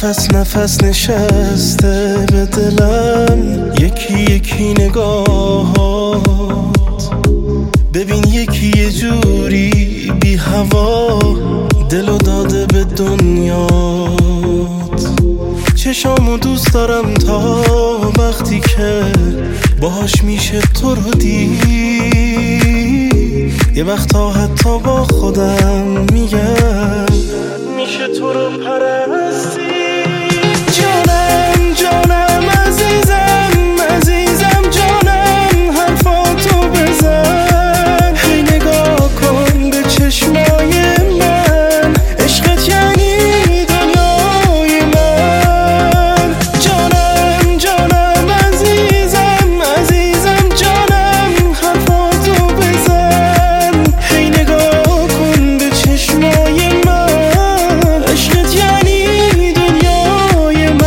نفس نفس نشسته به دلم یکی یکی نگاهات. ببین یکی یه جوری بی هوا دلو داده به دنیات. چشامو دوست دارم تا وقتی که باهاش میشه تو رو دید. یه وقتا حتی با خودم میگم میشه تو رو پرستی. جانم جانم عزیزم عزیزم جانم حرفاتو بزن. هی نگاه کن به چشمای من، عشقت یعنی دنیای من. جانم جانم عزیزم عزیزم جانم حرفاتو بزن. هی نگاه کن به چشمای من، عشقت یعنی دنیای من.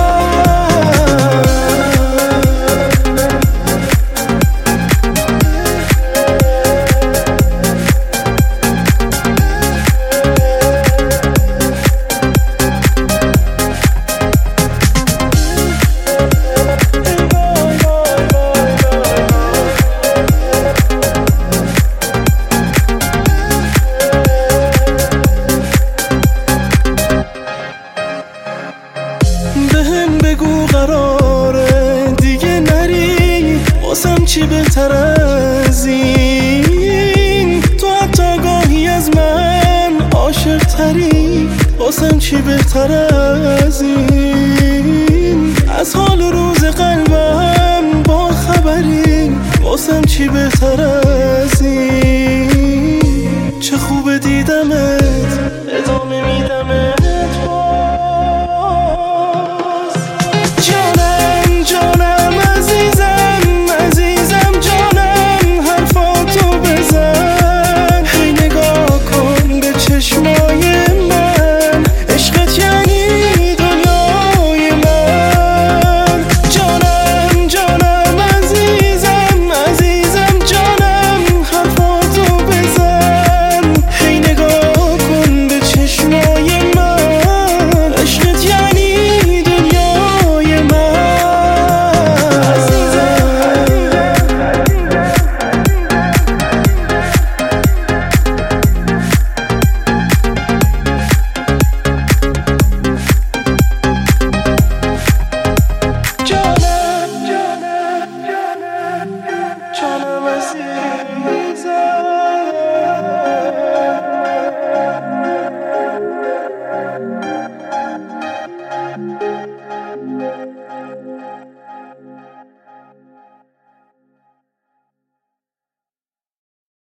بهم بگو قراره دیگه نری، واسم چی بهتر از این؟ تو حتی گاهی از من عاشق تری، واسم چی بهتر از این؟ از حال روز قلبم با خبری، واسم چی بهتر از این؟ چه خوب دیدمت ادامه